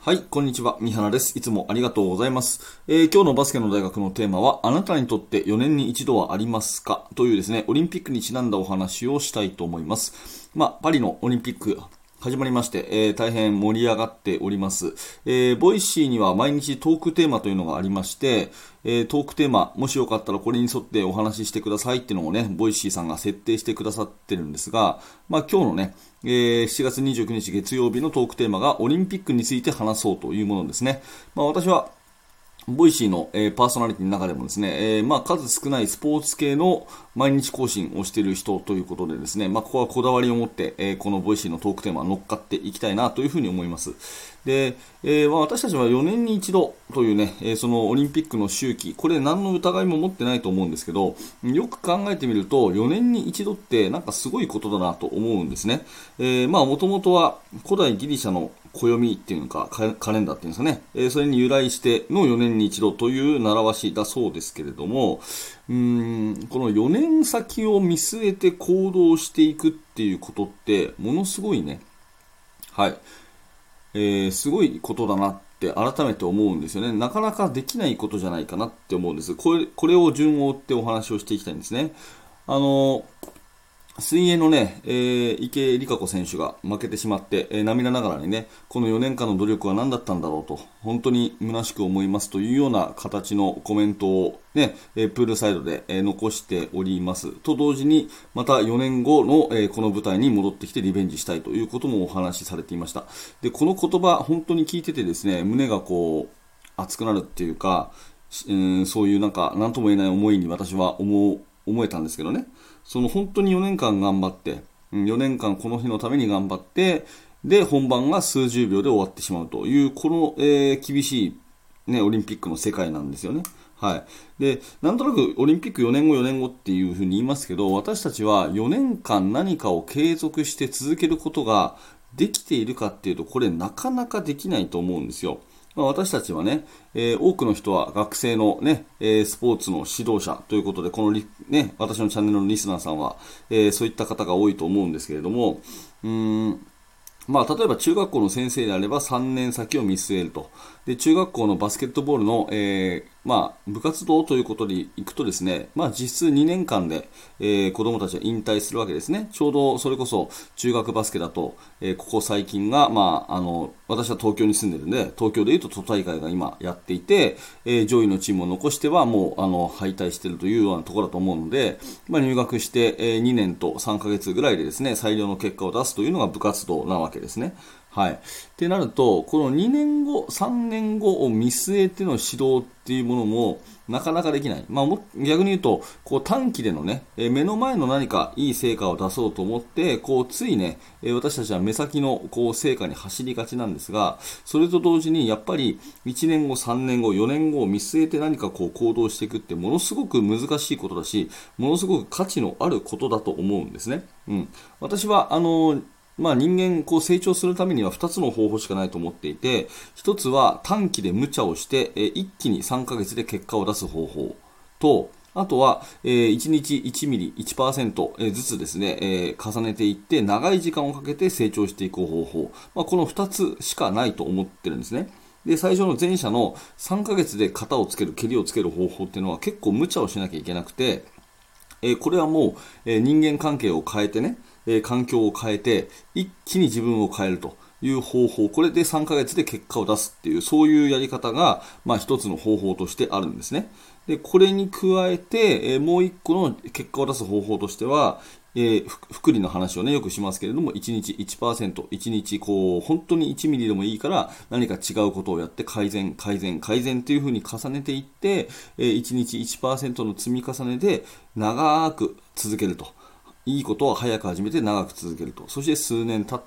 はい、こんにちは。三原です。いつもありがとうございます。今日のバスケの大学のテーマは、あなたにとって4年に一度はありますかというですね、オリンピックにちなんだお話をしたいと思います。パリのオリンピック、始まりまして、大変盛り上がっております。ボイシーには毎日トークテーマというのがありまして、トークテーマ、もしよかったらこれに沿ってお話ししてくださいっていうのをね、ボイシーさんが設定してくださってるんですが、今日のね、7月29日月曜日のトークテーマがオリンピックについて話そうというものですね。私はボイシーの、パーソナリティの中でもですね、数少ないスポーツ系の毎日更新をしている人ということでですね、ここはこだわりを持って、このボイシーのトークテーマ乗っかっていきたいなというふうに思います。で、私たちは4年に一度というね、そのオリンピックの周期、これ何の疑いも持ってないと思うんですけど、よく考えてみると4年に一度ってなんかすごいことだなと思うんですね。もともとは古代ギリシャの暦っていうのか、カレンダーっていうんですかね、それに由来しての4年に一度という習わしだそうですけれども、この4年先を見据えて行動していくっていうことってものすごいね、はい、すごいことだなって改めて思うんですよね。なかなかできないことじゃないかなって思うんです。これを順を追ってお話をしていきたいんですね。水泳のね、池江璃花子選手が負けてしまって、涙ながらにね、この4年間の努力は何だったんだろうと、本当に虚しく思いますというような形のコメントをね、プールサイドで、残しております。と同時に、また4年後の、この舞台に戻ってきてリベンジしたいということもお話しされていました。で、この言葉、本当に聞いててですね、胸がこう、熱くなるっていうか、そういうなんか、なんとも言えない思いに私は思えたんですけどね。その本当に4年間頑張って、4年間この日のために頑張って、で、本番が数十秒で終わってしまうという、この、厳しい、ね、オリンピックの世界なんですよね。はい。で、なんとなくオリンピック4年後4年後っていうふうに言いますけど、私たちは4年間何かを継続して続けることができているかっていうと、これなかなかできないと思うんですよ。私たちはね、多くの人は学生のね、スポーツの指導者ということで、このね、私のチャンネルのリスナーさんは、そういった方が多いと思うんですけれども、例えば中学校の先生であれば3年先を見据えると。で、中学校のバスケットボールの、部活動ということでいくとですね、実質2年間で、子供たちは引退するわけですね。ちょうどそれこそ中学バスケだと、ここ最近が、私は東京に住んでるんで、東京でいうと都大会が今やっていて、上位のチームを残してはもう、敗退しているというようなところだと思うので、入学して、2年と3ヶ月ぐらいでですね、最良の結果を出すというのが部活動なわけですね。はい。ってなると、この2年後、3年後を見据えての指導っていうものもなかなかできない。逆に言うと、こう短期でのね、目の前の何かいい成果を出そうと思って、ついね、私たちは目先の成果に走りがちなんですが、それと同時にやっぱり1年後、3年後、4年後を見据えて何か行動していくってものすごく難しいことだし、ものすごく価値のあることだと思うんですね。私は、人間成長するためには2つの方法しかないと思っていて、1つは短期で無茶をして、一気に3ヶ月で結果を出す方法と、あとは、1日1ミリ、1%ずつですね、重ねていって長い時間をかけて成長していく方法。この2つしかないと思ってるんですね。で、最初の前者の3ヶ月で型をつける、蹴りをつける方法っていうのは結構無茶をしなきゃいけなくて、これはもう、人間関係を変えてね、環境を変えて一気に自分を変えるという方法、これで3ヶ月で結果を出すっていう、そういうやり方が、一つの方法としてあるんですね。で、これに加えて、もう一個の結果を出す方法としては、福利の話をね、よくしますけれども、1日 1%、1日本当に1ミリでもいいから何か違うことをやって改善というふうに重ねていって、1日 1% の積み重ねで長く続けると。いいことは早く始めて長く続けると。そして数年経って、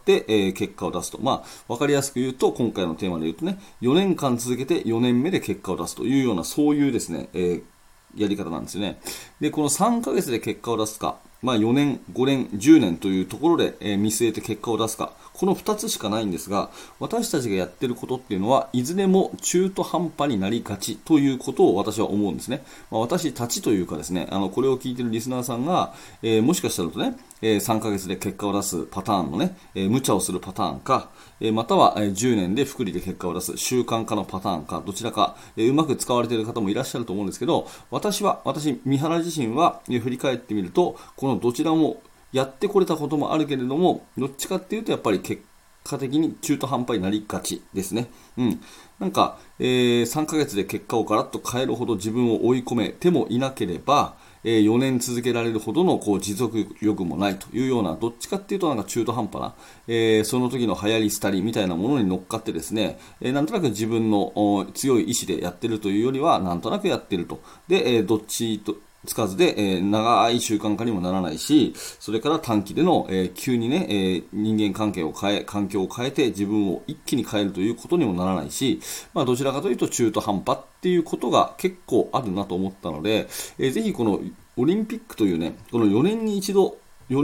結果を出すと。わかりやすく言うと、今回のテーマで言うとね、4年間続けて4年目で結果を出すというような、そういうですね、やり方なんですよね。で、この3ヶ月で結果を出すか、4年、5年、10年というところで、見据えて結果を出すか、 この2つしかないんですが、私たちがやっていることっていうのはいずれも中途半端になりがちということを私は思うんですね。私たちというかですね、これを聞いているリスナーさんが、もしかしたらとね、3ヶ月で結果を出すパターンのね、無茶をするパターンか、または10年で複利で結果を出す習慣化のパターンか、どちらか、うまく使われている方もいらっしゃると思うんですけど、私、三原自身は、振り返ってみると、このどちらもやってこれたこともあるけれども、どっちかっていうとやっぱり結果的に中途半端になりがちですね。なんか、3ヶ月で結果をガラッと変えるほど自分を追い込めてもいなければ、4年続けられるほどの持続力もないというような、どっちかっていうとなんか中途半端な、その時の流行り廃りみたいなものに乗っかってですね、なんとなく自分の強い意志でやってるというよりは、なんとなくやってると。で、どっちとつかずで、長い習慣化にもならないし、それから短期での、急にね、人間関係を環境を変えて自分を一気に変えるということにもならないし、どちらかというと中途半端っていうことが結構あるなと思ったので、ぜひこのオリンピックというね、この4年に一度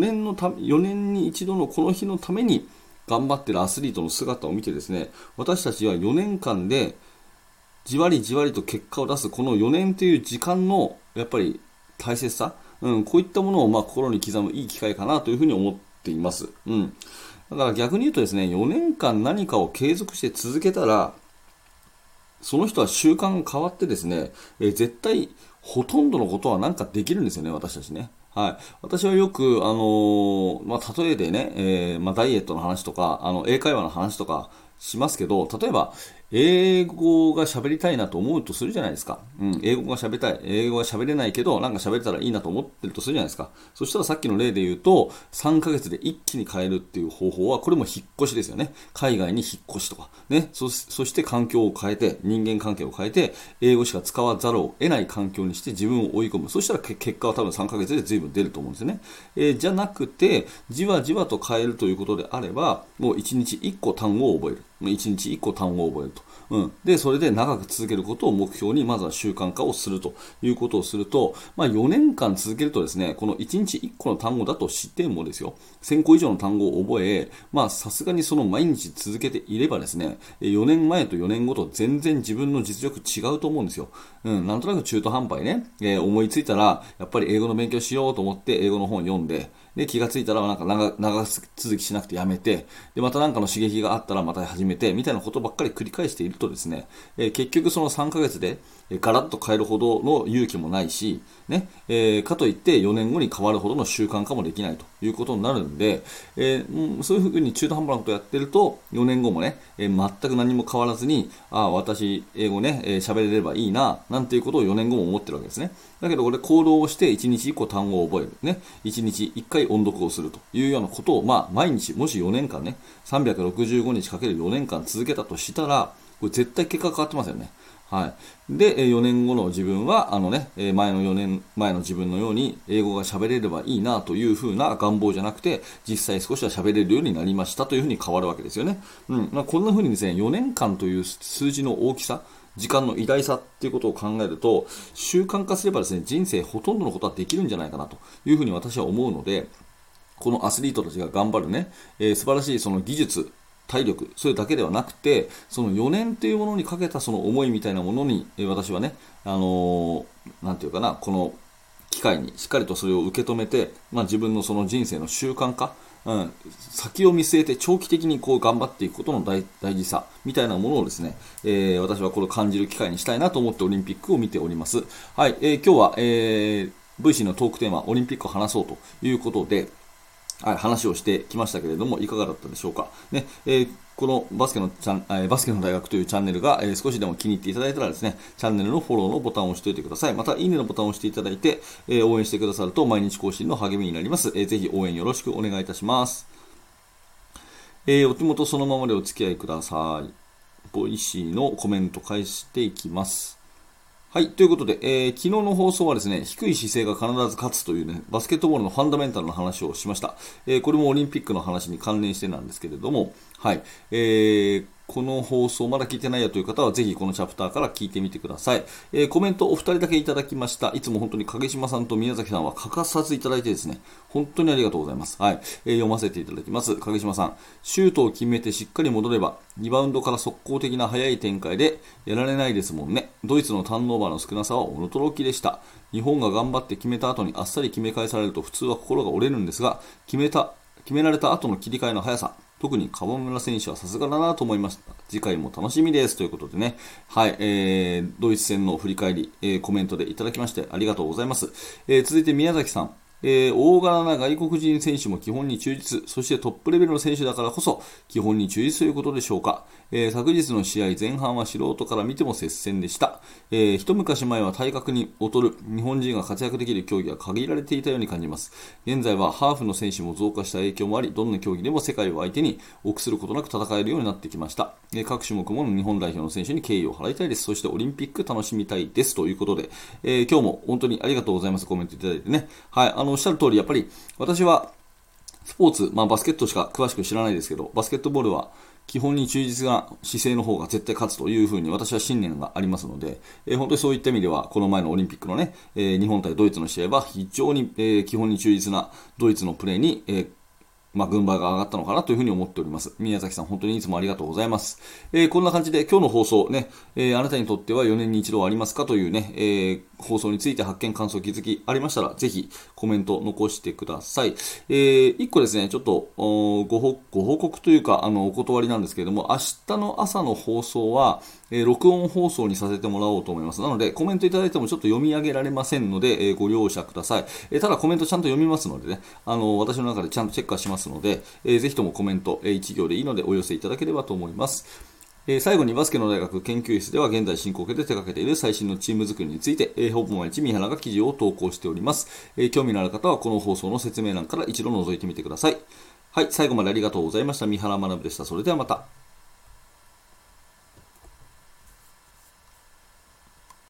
のこの日のために頑張っているアスリートの姿を見てですね、私たちは4年間でじわりじわりと結果を出すこの4年という時間のやっぱり大切さ、こういったものを心に刻むいい機会かなというふうに思っています。だから逆に言うとですね、4年間何かを継続して続けたら、その人は習慣が変わってですね、絶対ほとんどのことはなんかできるんですよね、私たちね。はい。私はよく、例えでね、ダイエットの話とか、英会話の話とかしますけど、例えば、英語が喋りたいなと思うとするじゃないですか。英語が喋りたい。英語が喋れないけど、なんか喋れたらいいなと思ってるとするじゃないですか。そしたらさっきの例で言うと、3ヶ月で一気に変えるっていう方法は、これも引っ越しですよね。海外に引っ越しとか。ね。そして環境を変えて、人間関係を変えて、英語しか使わざるを得ない環境にして自分を追い込む。そしたら結果は多分3ヶ月で随分出ると思うんですよね。じゃなくて、じわじわと変えるということであれば、もう1日1個単語を覚える。1日1個単語を覚えると。で、それで長く続けることを目標に、まずは習慣化をするということをすると、4年間続けるとですね、この1日1個の単語だとしてもですよ、1000個以上の単語を覚え、さすがにその毎日続けていればですね、4年前と4年後と全然自分の実力違うと思うんですよ。なんとなく中途半端にね、思いついたら、やっぱり英語の勉強しようと思って英語の本を読んで、で、気がついたらなんか長続きしなくてやめて、で、またなんかの刺激があったらまた始めて、みたいなことばっかり繰り返しているとですね、結局その3ヶ月でガラッと変えるほどの勇気もないし、ね、かといって4年後に変わるほどの習慣化もできないということになるんで、そういうふうに中途半端なことをやってると、4年後もね、全く何も変わらずに、私、英語ね、喋れればいいな、なんていうことを4年後も思ってるわけですね。だけど、これ行動をして1日1個単語を覚える。ね、1日1回音読をするというようなことを、毎日、もし4年間ね、365日かける4年間続けたとしたら、これ絶対結果変わってますよね。はい。で、4年後の自分は、前の4年前の自分のように、英語が喋れればいいなというふうな願望じゃなくて、実際少しは喋れるようになりましたというふうに変わるわけですよね。こんなふうにですね、4年間という数字の大きさ、時間の偉大さっていうことを考えると、習慣化すればですね、人生ほとんどのことはできるんじゃないかなというふうに私は思うので、このアスリートたちが頑張るね、素晴らしいその技術、体力、それだけではなくて、その4年というものにかけたその思いみたいなものに、私はね、なんていうかな、この機会にしっかりとそれを受け止めて、自分のその人生の習慣化、先を見据えて長期的にこう頑張っていくことの大事さみたいなものをですね、私はこれを感じる機会にしたいなと思ってオリンピックを見ております。はい、今日は、VC のトークテーマ、オリンピックを話そうということで、はい、話をしてきましたけれども、いかがだったでしょうか。ね、このバスケの大学というチャンネルが、少しでも気に入っていただいたらですね、チャンネルのフォローのボタンを押しておいてください。また、いいねのボタンを押していただいて、応援してくださると毎日更新の励みになります。ぜひ応援よろしくお願いいたします。お手元そのままでお付き合いください。ボイシーのコメント返していきます。はい。ということで、昨日の放送はですね、低い姿勢が必ず勝つというね、バスケットボールのファンダメンタルの話をしました。これもオリンピックの話に関連してなんですけれども、はい。 この放送まだ聞いてないよという方はぜひこのチャプターから聞いてみてください。コメントお二人だけいただきました。いつも本当に影島さんと宮崎さんは欠かさずいただいてですね、本当にありがとうございます。はい。読ませていただきます。影島さん、シュートを決めてしっかり戻れば、リバウンドから速攻的な速い展開でやられないですもんね。ドイツのターンオーバーの少なさは驚きでした。日本が頑張って決めた後にあっさり決め返されると普通は心が折れるんですが、決められた後の切り替えの速さ、特に河村選手はさすがだなと思いました。次回も楽しみですということでね、はい、ドイツ戦の振り返り、コメントでいただきましてありがとうございます。続いて宮崎さん。大柄な外国人選手も基本に忠実、そしてトップレベルの選手だからこそ基本に忠実ということでしょうか。昨日の試合前半は素人から見ても接戦でした。一昔前は体格に劣る日本人が活躍できる競技が限られていたように感じます。現在はハーフの選手も増加した影響もあり、どんな競技でも世界を相手に臆することなく戦えるようになってきました。各種目も日本代表の選手に敬意を払いたいです。そしてオリンピック楽しみたいですということで、今日も本当にありがとうございます。コメントいただいてね。はい、おっしゃる通り、やっぱり私はスポーツ、バスケットしか詳しく知らないですけど、バスケットボールは基本に忠実な姿勢の方が絶対勝つというふうに私は信念がありますので、本当にそういった意味では、この前のオリンピックのね、日本対ドイツの試合は非常に、基本に忠実なドイツのプレーに、軍配が上がったのかなというふうに思っております。宮崎さん、本当にいつもありがとうございます。こんな感じで今日の放送ね、あなたにとっては4年に一度はありますかというね、放送について発見、感想、気づきありましたら、ぜひコメント残してください。一個ですね、ちょっとご報告というか、お断りなんですけれども、明日の朝の放送は、録音放送にさせてもらおうと思います。なので、コメントいただいてもちょっと読み上げられませんので、ご了承ください。ただコメントちゃんと読みますのでね、私の中でちゃんとチェックはしますので、ぜひともコメント、1行でいいのでお寄せいただければと思います。最後にバスケの大学研究室では現在進行形で手掛けている最新のチーム作りについて、ほぼ毎日三原が記事を投稿しております。興味のある方はこの放送の説明欄から一度覗いてみてください。はい、最後までありがとうございました。三原学でした。それではまた。